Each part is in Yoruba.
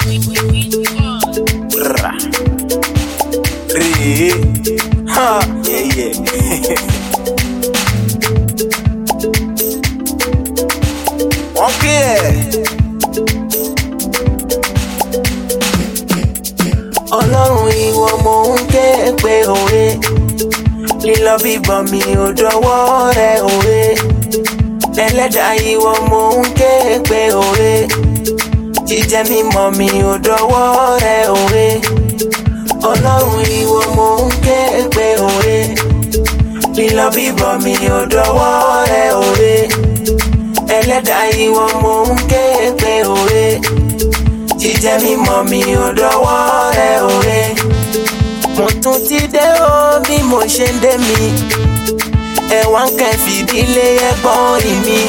Ọlọ́run ìwọ mò ń ké pè òwe, lílọ bíbọ̀ mi ò dọwọ́ rẹ òwe. Ẹlẹ́dàá ìwọ mò ń ké pè òwe, jíjẹ mímọ́ mi ò dọwọ́ rẹ òwe. Ọlọ́run ìwọ mò ń ké pè òwe, lílọ bíbọ̀ mi ò dọwọ́ rẹ òwe. Ẹlẹ́dàá ìwọ mò ń ké pè òwe, jíjẹ mímọ́ mi ò dọwọ́ rẹ òwe. Mo tún ti dé o bí mo ṣe ń dé mi, ẹ̀wà ń kẹ́ fìdílé ẹ̀gbọ́n mi.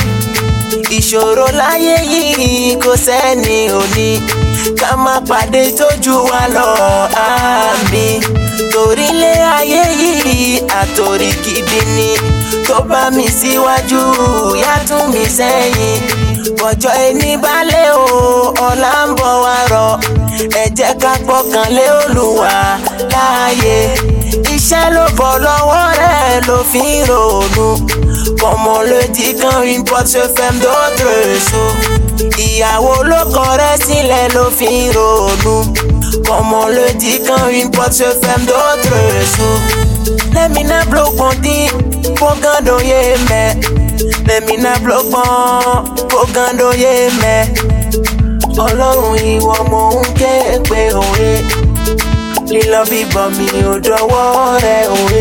Ìṣòro láyé yìí kò sẹ́ni òní, ká má pàdé tójú wa lọ àmín. Torílé ayé yìí àtòrí gidi ni, tó bá mi síwájú yá tún mi sẹ́yìn. Ọjọ́ ẹni balẹ̀ o, ọ̀la ń bọ̀ wá rọ̀, ẹ jẹ́ ká gbọ́kànlé Olúwa láàyè. Iṣẹ́ ló bọ̀ lọ́wọ́ rẹ̀ ló fi ń ronú, comme on le dit quand une porte se ferme d'autres s'ouvrent. Ìyàwó ló kọ rẹ̀ sílẹ̀ ló fi ń ronú, comme on le dit quand une porte se ferme d'autres s'ouvrent. Lẹ́mìnà blógbòndì bógandóyè mẹ́, lẹ́mìnà blógbòn bógandóyè mẹ́. Ọlọ́run ìwọ mò ń ké pè òwe, lílọ bíbọ̀ mi ò dọwọ́ rẹ òwe.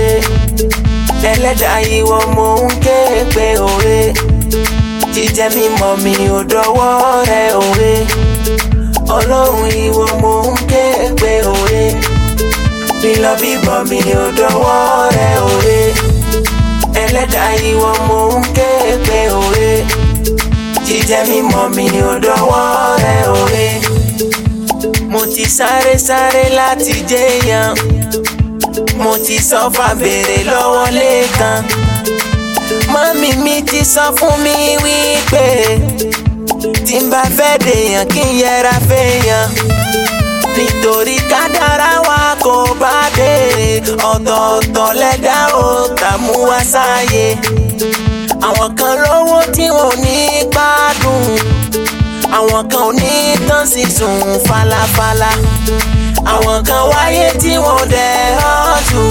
Ẹlẹ́dàá ìwọ mò ń ké pè òwe, jíjẹ mímọ́ mi ò dọwọ́ rẹ òwe. Ọlọ́run ìwọ mò ń ké pè òwe, lílọ bíbọ̀ mi ò dọwọ́ rẹ òwe. Ẹlẹ́dàá ìwọ mò ń ké pè òwe, jíjẹ mímọ́ mi ò dọwọ́ rẹ òwe. Mo ti sáré láti jẹ́yàn, mo ti sọ́fà béèrè lọ́wọ́ lẹ́ẹ̀kan. Mọ́mí mi ti sọ fún mi wípé tí n bá fẹ́ dèèyàn kí n yẹra fẹ́yàn, nítorí kádàrá wa kò bá dé, ọ̀tọ̀ọ̀tọ̀ lẹ́dá ò tàmú wá sáyé. Àwọn kan lówó tí wọn ò ní gbádùn, àwọn kan ò ní tán sí sùn falafala, àwọn kan wáyé tí wọn dẹ̀ hustle,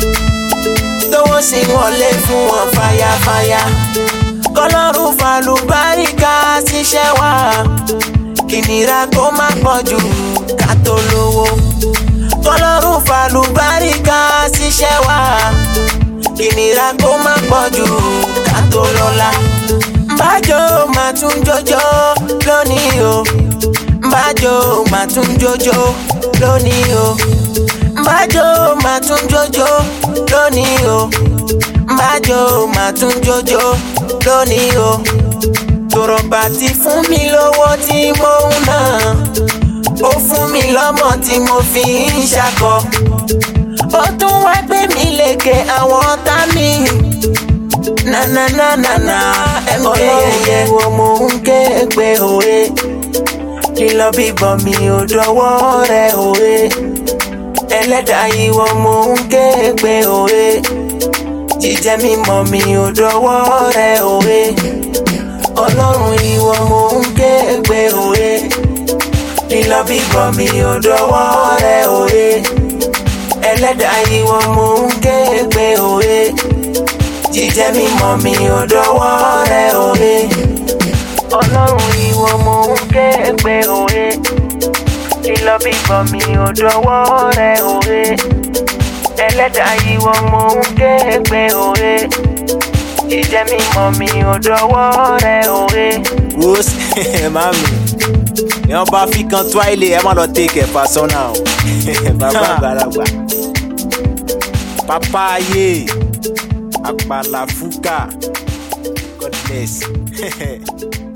tówó sì wọlé fún wọn fàyàfàyà. Kọ́lọ́run fàlùbáríkà síṣẹ́ wa, kìnìrà kó má pọ̀jù ká tó lówó. Kọ́lọ́run fàlùbáríkà síṣẹ́ wa, kìnìrà kó má pọ̀jù ká tó lọ́lá. Mbájò máa tún jọjọ lónìí o, mbájò máa tún jọjọ lónìí o, mbájò máa tún jọjọ lónìí o, mbájò máa tún jọjọ lónìí o. Tòrọ̀bà ti fún mi lówó tí mo ń ná, ó fún mi lọ́mọ tí mo fi ń ṣakọ, ó tún wá gbé mi lékè àwọn ọ̀tá mi. Nananana Ọlọ́run ìwọ mò ń ké pè òwe, lílọ bíbọ̀ mi ò dọwọ́ rẹ òwe. Ẹlẹ́dàá ìwọ mò ń ké pè òwe, jíjẹ mímọ́ mi ò dọwọ́ rẹ òwe. Ọlọ́run ìwọ mò ń ké pè òwe, lílọ bíbọ̀ mi ò dọwọ́ rẹ òwe. Ẹlẹ́dàá ìwọ mò ń ké pè òwe, jíjẹ mímọ́ mi ò dọwọ́ rẹ òwe. Ọlọ́run ìwọ mò ń ké pè òwe, lílọ bíbọ̀ mi ò dọwọ́ rẹ òwe. Ẹlẹ́dàá ìwọ mò ń ké pè òwe, jíjẹ mímọ́ mi ò dọwọ́ rẹ òwe. Wos mami, èèyàn bá fi kan tó àìlè ẹ má lọ take ẹ̀ persona o. Bàbá àgbàlagbà, papa ayé, àpàlà fúkà, God bless.